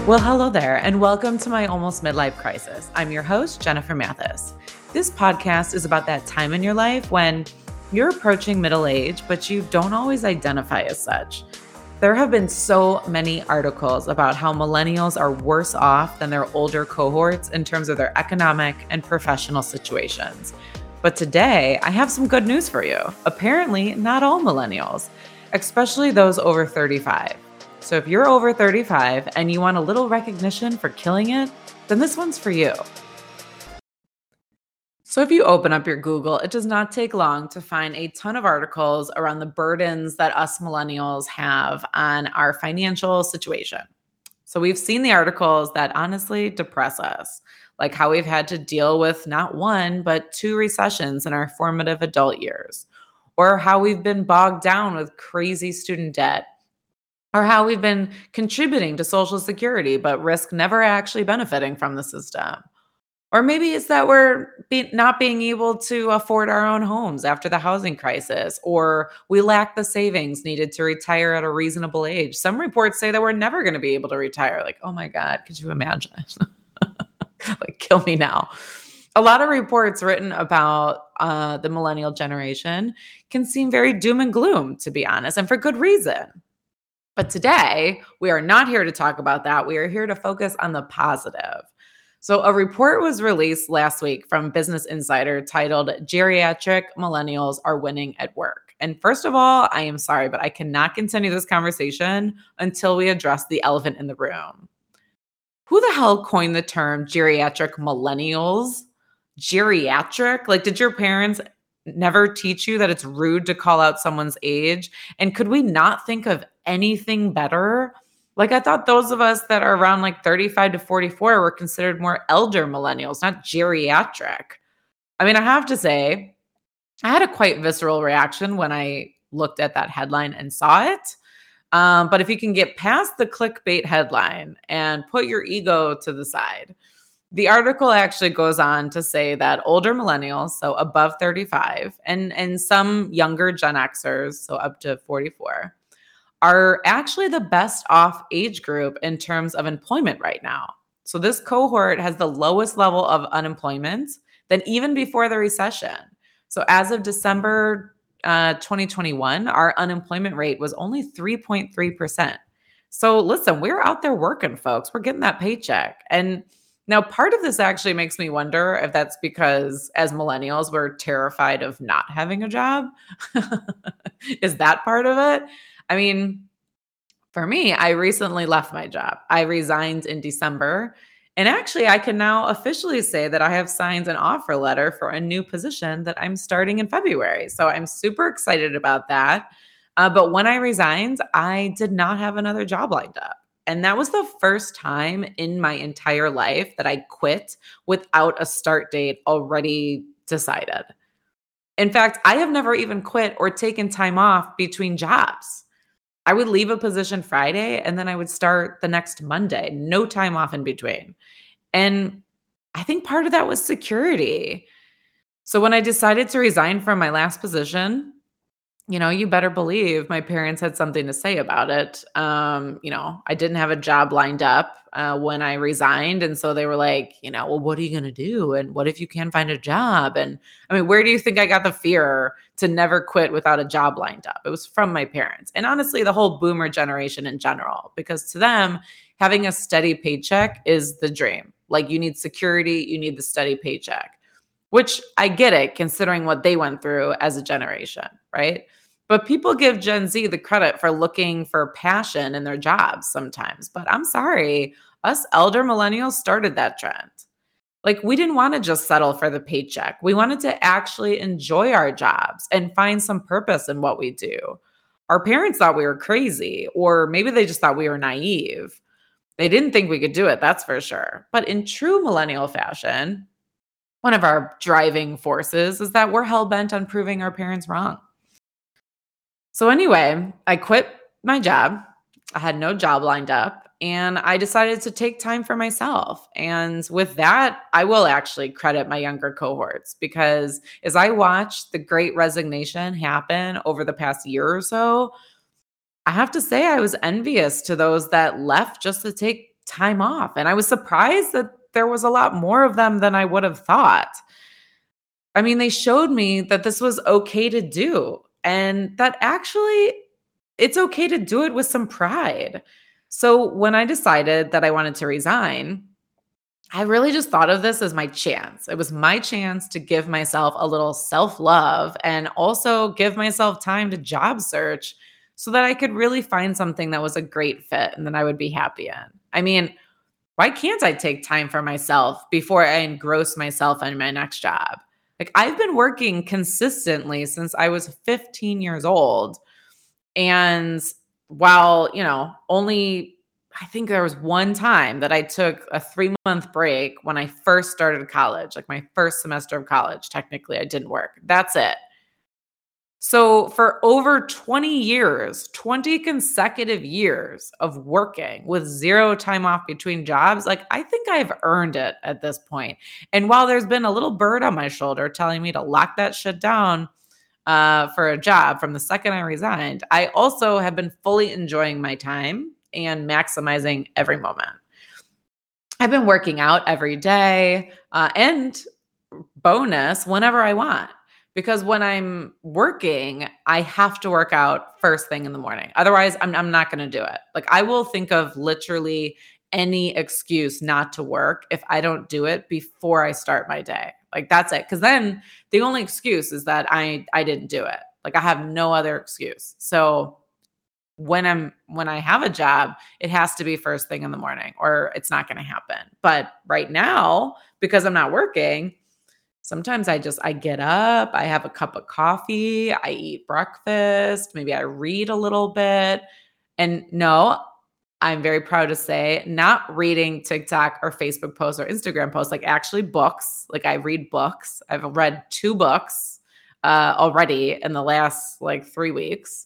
Well, hello there, and welcome to my almost midlife crisis. I'm your host, Jennifer Mathis. This podcast is about that time in your life when you're approaching middle age, but you don't always identify as such. There have been so many articles about how millennials are worse off than their older cohorts in terms of their economic and professional situations. But today, I have some good news for you. Apparently, not all millennials, especially those over 35. So if you're over 35 and you want a little recognition for killing it, then this one's for you. So if you open up your Google, it does not take long to find a ton of articles around the burdens that us millennials have on our financial situation. So we've seen the articles that honestly depress us, like how we've had to deal with not one, but two recessions in our formative adult years, or how we've been bogged down with crazy student debt, or how we've been contributing to Social Security, but risk never actually benefiting from the system. Or maybe it's that we're not being able to afford our own homes after the housing crisis, or we lack the savings needed to retire at a reasonable age. Some reports say that we're never going to be able to retire. Like, oh my God, could you imagine? Like, kill me now. A lot of reports written about the millennial generation can seem very doom and gloom, to be honest, and for good reason. But today, we are not here to talk about that. We are here to focus on the positive. So a report was released last week from Business Insider titled Geriatric Millennials Are Winning at Work. And first of all, I am sorry, but I cannot continue this conversation until we address the elephant in the room. Who the hell coined the term geriatric millennials? Geriatric? Like, did your parents never teach you that it's rude to call out someone's age? And could we not think of anything better? Like, I thought those of us that are around like 35 to 44 were considered more elder millennials, not geriatric. I mean, I have to say, I had a quite visceral reaction when I looked at that headline and saw it. But if you can get past the clickbait headline and put your ego to the side, the article actually goes on to say that older millennials, so above 35, and some younger Gen Xers, so up to 44, are actually the best off age group in terms of employment right now. So this cohort has the lowest level of unemployment than even before the recession. So as of December 2021, our unemployment rate was only 3.3%. So listen, we're out there working, folks. We're getting that paycheck. And now part of this actually makes me wonder if that's because as millennials, we're terrified of not having a job. Is that part of it? I mean, for me, I recently left my job. I resigned in December. And actually, I can now officially say that I have signed an offer letter for a new position that I'm starting in February. So I'm super excited about that. But when I resigned, I did not have another job lined up. And that was the first time in my entire life that I quit without a start date already decided. In fact, I have never even quit or taken time off between jobs. I would leave a position Friday and then I would start the next Monday, no time off in between. And I think part of that was security. So when I decided to resign from my last position, you better believe my parents had something to say about it. I didn't have a job lined up when I resigned. And so they were like, well, what are you going to do? And what if you can't find a job? And I mean, where do you think I got the fear to never quit without a job lined up? It was from my parents. And honestly, the whole boomer generation in general, because to them, having a steady paycheck is the dream. Like, you need security, you need the steady paycheck, which I get it considering what they went through as a generation, right? But people give Gen Z the credit for looking for passion in their jobs sometimes. But I'm sorry, us elder millennials started that trend. Like, we didn't want to just settle for the paycheck. We wanted to actually enjoy our jobs and find some purpose in what we do. Our parents thought we were crazy, or maybe they just thought we were naive. They didn't think we could do it, that's for sure. But in true millennial fashion, one of our driving forces is that we're hell-bent on proving our parents wrong. So anyway, I quit my job. I had no job lined up and I decided to take time for myself. And with that, I will actually credit my younger cohorts because as I watched the great resignation happen over the past year or so, I have to say I was envious to those that left just to take time off. And I was surprised that there was a lot more of them than I would have thought. I mean, they showed me that this was okay to do and that actually it's okay to do it with some pride. So when I decided that I wanted to resign, I really just thought of this as my chance. It was my chance to give myself a little self love and also give myself time to job search so that I could really find something that was a great fit and that I would be happy in. I mean, why can't I take time for myself before I engross myself in my next job? Like, I've been working consistently since I was 15 years old. And while, only I think there was one time that I took a 3-month break when I first started college, like my first semester of college. Technically, I didn't work. That's it. So for over 20 years, 20 consecutive years of working with zero time off between jobs, like I think I've earned it at this point. And while there's been a little bird on my shoulder telling me to lock that shit down for a job from the second I resigned, I also have been fully enjoying my time and maximizing every moment. I've been working out every day and bonus whenever I want. Because when I'm working, I have to work out first thing in the morning. Otherwise, I'm not going to do it. Like I will think of literally any excuse not to work if I don't do it before I start my day. Like that's it. Because then the only excuse is that I didn't do it. Like I have no other excuse. So when I have a job, it has to be first thing in the morning or it's not going to happen. But right now, because I'm not working, sometimes I get up, I have a cup of coffee, I eat breakfast, maybe I read a little bit. And no, I'm very proud to say, not reading TikTok or Facebook posts or Instagram posts, like actually books. Like I read books. I've read 2 books already in the last like 3 weeks.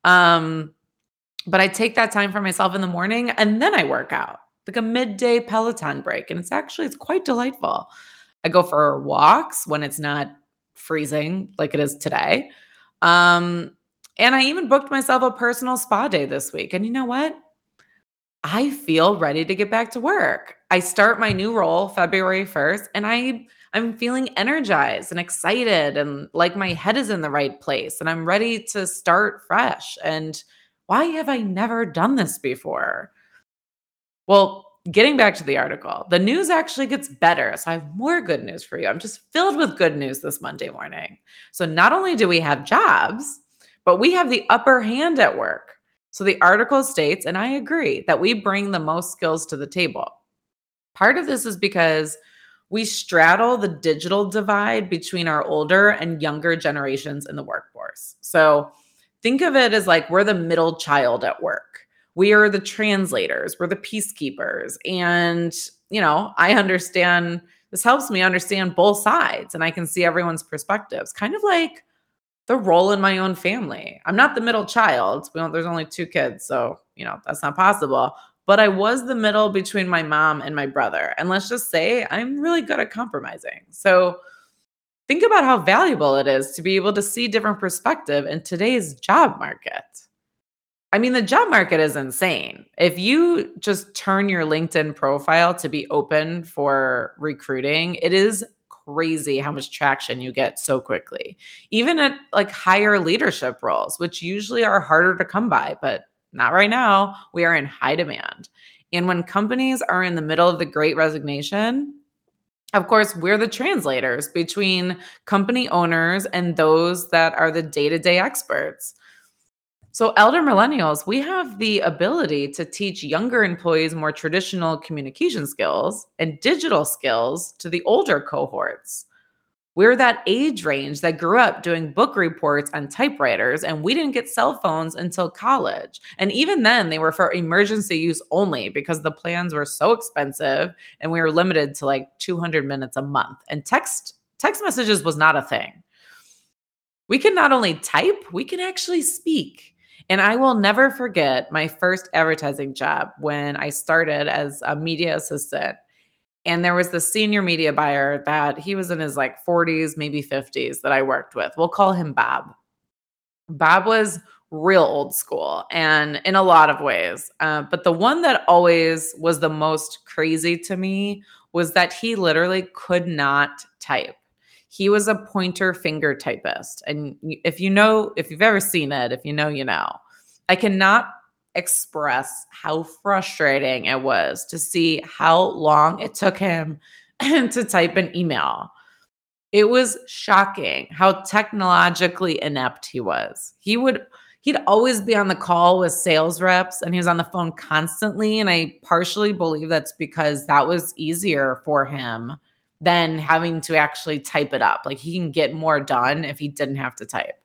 But I take that time for myself in the morning and then I work out, like a midday Peloton break. And it's quite delightful. I go for walks when it's not freezing like it is today. Um, and I even booked myself a personal spa day this week. And you know what? I feel ready to get back to work. I start my new role February 1st and I'm feeling energized and excited and like my head is in the right place and I'm ready to start fresh. And why have I never done this before? Well, getting back to the article, the news actually gets better. So I have more good news for you. I'm just filled with good news this Monday morning. So not only do we have jobs, but we have the upper hand at work. So the article states, and I agree, that we bring the most skills to the table. Part of this is because we straddle the digital divide between our older and younger generations in the workforce. So think of it as like we're the middle child at work. We are the translators, we're the peacekeepers. And, I understand, this helps me understand both sides and I can see everyone's perspectives, kind of like the role in my own family. I'm not the middle child. There's only 2 kids, so, that's not possible. But I was the middle between my mom and my brother. And let's just say I'm really good at compromising. So think about how valuable it is to be able to see different perspective in today's job market. I mean, the job market is insane. If you just turn your LinkedIn profile to be open for recruiting, it is crazy how much traction you get so quickly. Even at like higher leadership roles, which usually are harder to come by, but not right now. We are in high demand. And when companies are in the middle of the great resignation, of course, we're the translators between company owners and those that are the day-to-day experts. So, elder millennials, we have the ability to teach younger employees more traditional communication skills and digital skills to the older cohorts. We're that age range that grew up doing book reports on typewriters, and we didn't get cell phones until college. And even then, they were for emergency use only because the plans were so expensive and we were limited to like 200 minutes a month. And text messages was not a thing. We can not only type, we can actually speak. And I will never forget my first advertising job when I started as a media assistant. And there was the senior media buyer that he was in his like 40s, maybe 50s that I worked with. We'll call him Bob. Bob was real old school and in a lot of ways. But the one that always was the most crazy to me was that he literally could not type. He was a pointer finger typist. And if you know, if you've ever seen it, if you know, you know. I cannot express how frustrating it was to see how long it took him to type an email. It was shocking how technologically inept he was. He'd always be on the call with sales reps and he was on the phone constantly. And I partially believe that's because that was easier for him than having to actually type it up. Like he can get more done if he didn't have to type.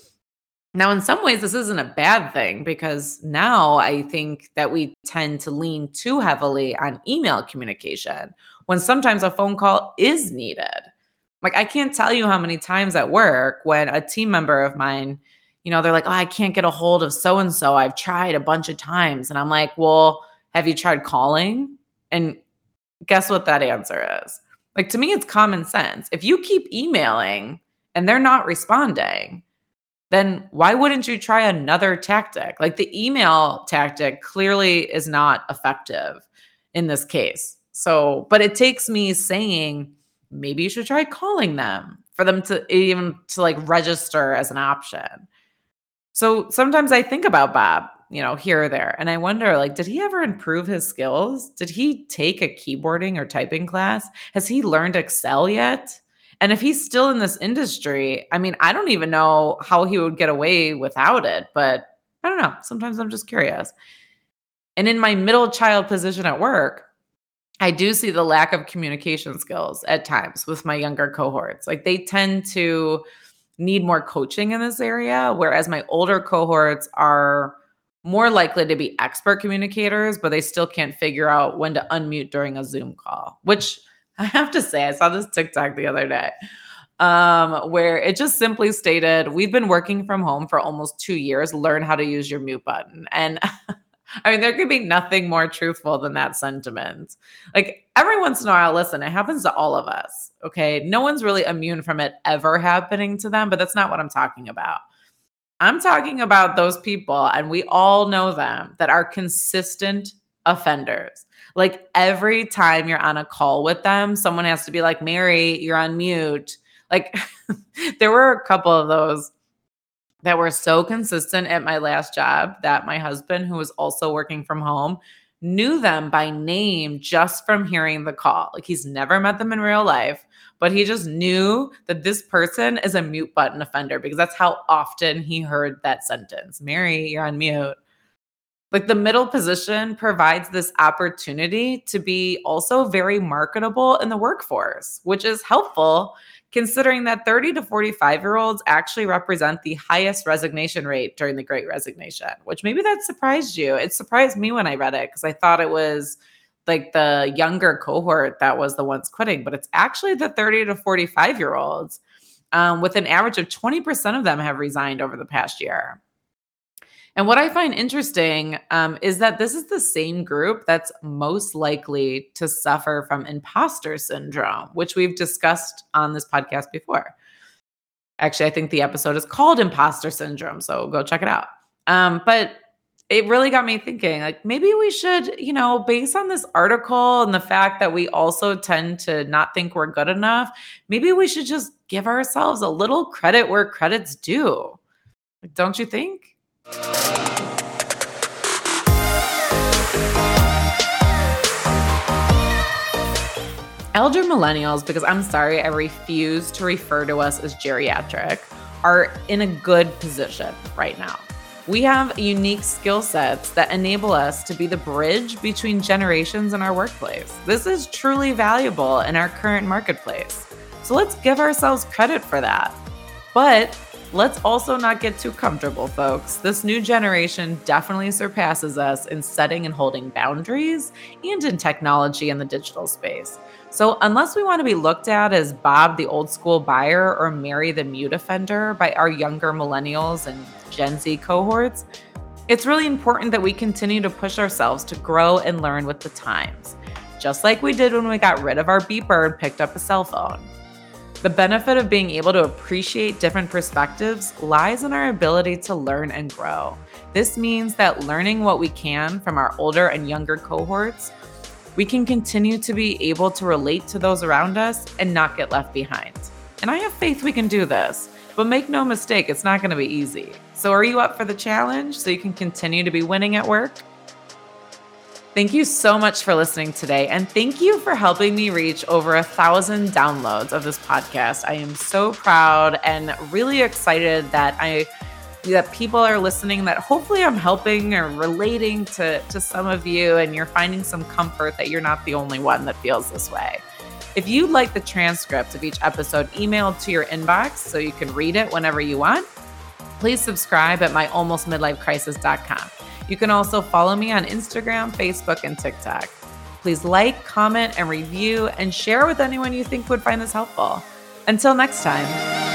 Now, in some ways, this isn't a bad thing because now I think that we tend to lean too heavily on email communication when sometimes a phone call is needed. Like, I can't tell you how many times at work when a team member of mine, they're like, oh, I can't get a hold of so and so. I've tried a bunch of times. And I'm like, well, have you tried calling? And guess what that answer is? Like, to me, it's common sense. If you keep emailing and they're not responding, then why wouldn't you try another tactic? Like the email tactic clearly is not effective in this case. So, but it takes me saying, maybe you should try calling them for them to even to like register as an option. So sometimes I think about Bob, here or there, and I wonder, like, did he ever improve his skills? Did he take a keyboarding or typing class? Has he learned Excel yet? And if he's still in this industry, I mean, I don't even know how he would get away without it, but I don't know. Sometimes I'm just curious. And in my middle child position at work, I do see the lack of communication skills at times with my younger cohorts. Like they tend to need more coaching in this area, whereas my older cohorts are more likely to be expert communicators, but they still can't figure out when to unmute during a Zoom call, which I have to say, I saw this TikTok the other day where it just simply stated, we've been working from home for almost 2 years, learn how to use your mute button. And I mean, there could be nothing more truthful than that sentiment. Like every once in a while, listen, it happens to all of us. Okay. No one's really immune from it ever happening to them, but that's not what I'm talking about. I'm talking about those people, and we all know them, that are consistent offenders. Like every time you're on a call with them, someone has to be like, Mary, you're on mute. Like there were a couple of those that were so consistent at my last job that my husband, who was also working from home, knew them by name just from hearing the call. Like he's never met them in real life, but he just knew that this person is a mute button offender because that's how often he heard that sentence. Mary, you're on mute. Like the middle position provides this opportunity to be also very marketable in the workforce, which is helpful considering that 30 to 45-year-olds actually represent the highest resignation rate during the Great Resignation, which maybe that surprised you. It surprised me when I read it because I thought it was like the younger cohort that was the ones quitting, but it's actually the 30 to 45-year-olds with an average of 20% of them have resigned over the past year. And what I find interesting is that this is the same group that's most likely to suffer from imposter syndrome, which we've discussed on this podcast before. Actually, I think the episode is called Imposter Syndrome, so go check it out. But it really got me thinking, like maybe we should, based on this article and the fact that we also tend to not think we're good enough, maybe we should just give ourselves a little credit where credit's due. Like, don't you think? Elder millennials, because I'm sorry, I refuse to refer to us as geriatric, are in a good position right now. We have unique skill sets that enable us to be the bridge between generations in our workplace. This is truly valuable in our current marketplace. So let's give ourselves credit for that. But let's also not get too comfortable, folks. This new generation definitely surpasses us in setting and holding boundaries and in technology and the digital space. So unless we want to be looked at as Bob the old school buyer or Mary the mute offender by our younger millennials and Gen Z cohorts, it's really important that we continue to push ourselves to grow and learn with the times, just like we did when we got rid of our beeper and picked up a cell phone. The benefit of being able to appreciate different perspectives lies in our ability to learn and grow. This means that learning what we can from our older and younger cohorts, we can continue to be able to relate to those around us and not get left behind. And I have faith we can do this, but make no mistake, it's not going to be easy. So are you up for the challenge so you can continue to be winning at work? Thank you so much for listening today, and thank you for helping me reach over 1,000 downloads of this podcast. I am so proud and really excited that people are listening, that hopefully I'm helping or relating to some of you, and you're finding some comfort that you're not the only one that feels this way. If you'd like the transcript of each episode emailed to your inbox so you can read it whenever you want, please subscribe at myalmostmidlifecrisis.com. You can also follow me on Instagram, Facebook, and TikTok. Please like, comment, and review, and share with anyone you think would find this helpful. Until next time.